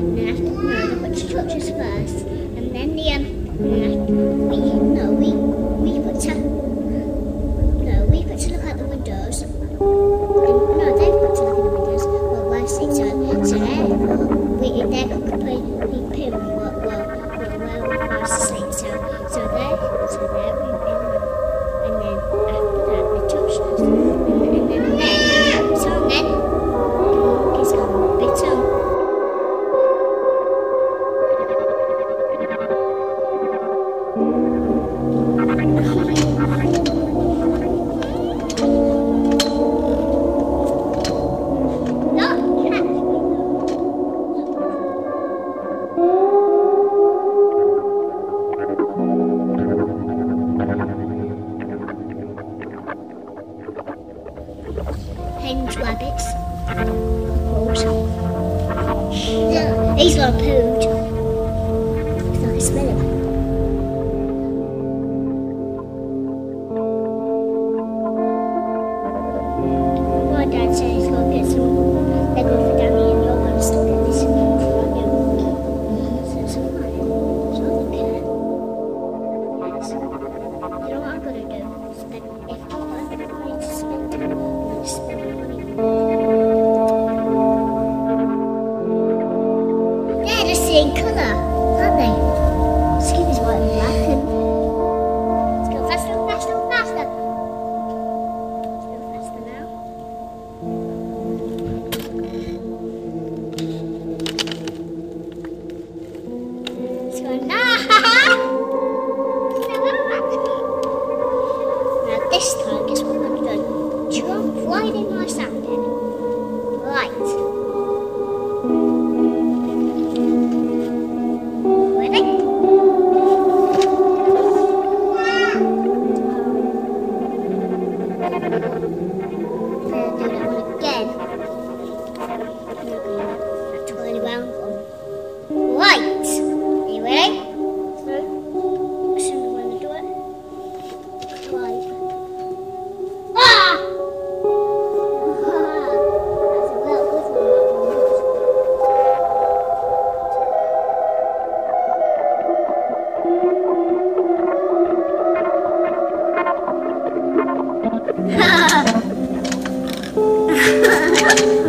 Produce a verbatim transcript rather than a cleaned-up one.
and then after, no, they put structures first, and then the, um, and then after, we, no, we, we put to, no, we put to look at the windows, and, no, they put to look at the windows, well, we're six, so, so therefore, we, they're completely pin, well, well, well, well, we're fast asleep, so, so there, so there we were, and then after that, they touched us, and, and then, then, so then, it's gone a bit on. Hens, rabbits, cockles. Yeah, he's got pooed. I can smell him. My dad said he's got to get some Lego for Danny and you're going to stop at this. So it's alright. So I don't care. Yes. You know what I'm going to do? Spend, if I've got any money to spend, I'm going to spend the money. They're the same colour, aren't they? Skin is white and black. And let's go faster, faster, faster. Let's go faster now. Let's go now. Now this time, guess what I'm going to do? Jump right in my sand pit. Right. Ready? I'm going to do that one again. That twirly round one. Right. Are you ready? So, as soon as I'm going to do it. Right. Ah! That's a well good one. Ha ha!